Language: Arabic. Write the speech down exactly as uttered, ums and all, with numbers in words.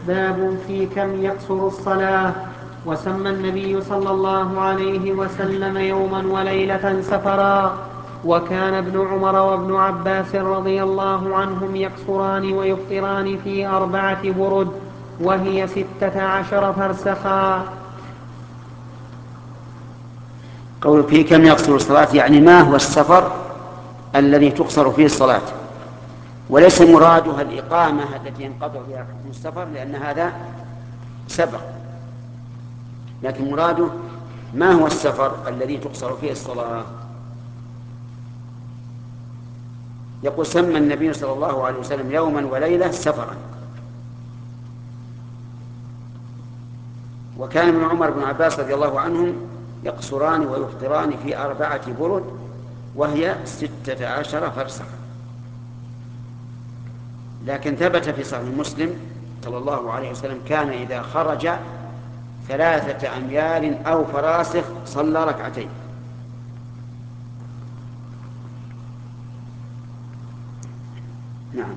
باب في كم يقصر الصلاة. وسمى النبي صلى الله عليه وسلم يوما وليلة سفرا. وكان ابن عمر وابن عباس رضي الله عنهم يقصران ويفطران في أربعة برد وهي ستة عشر فرسخا. قول في كم يقصر الصلاة يعني ما هو السفر الذي تقصر فيه الصلاة، وليس مرادها الإقامة التي ينقطع فيها حكم السفر لأن هذا سبق، لكن مراده ما هو السفر الذي تقصر فيه الصلاة. يقول سمى النبي صلى الله عليه وسلم يوما وليلة سفرا. وكان ابن عمر بن عباس رضي الله عنهم يقصران ويفطران في أربعة برد وهي ستة عشر فرسخ. لكن ثبت في صحيح مسلم صلى الله عليه وسلم كان إذا خرج ثلاثة أميال أو فراسخ صلى ركعتين. نعم.